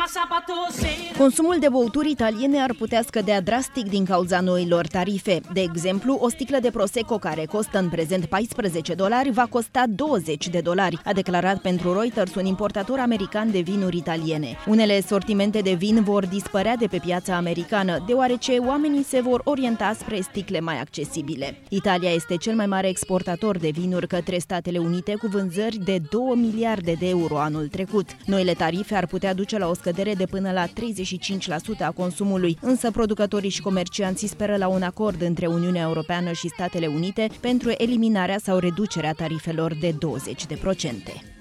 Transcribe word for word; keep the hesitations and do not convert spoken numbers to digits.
Consumul de băuturi italiene ar putea scădea drastic din cauza noilor tarife. De exemplu, o sticlă de Prosecco care costă în prezent paisprezece dolari va costa douăzeci de dolari, a declarat pentru Reuters un importator american de vinuri italiene. Unele sortimente de vin vor dispărea de pe piața americană, deoarece oamenii se vor orienta spre sticle mai accesibile. Italia este cel mai mare exportator de vinuri către Statele Unite, cu vânzări de două miliarde de euro anul trecut. Noile tarife ar putea duce la o scădere de până la treizeci și cinci la sută a consumului, însă producătorii și comercianții speră la un acord între Uniunea Europeană și Statele Unite pentru eliminarea sau reducerea tarifelor de douăzeci la sută.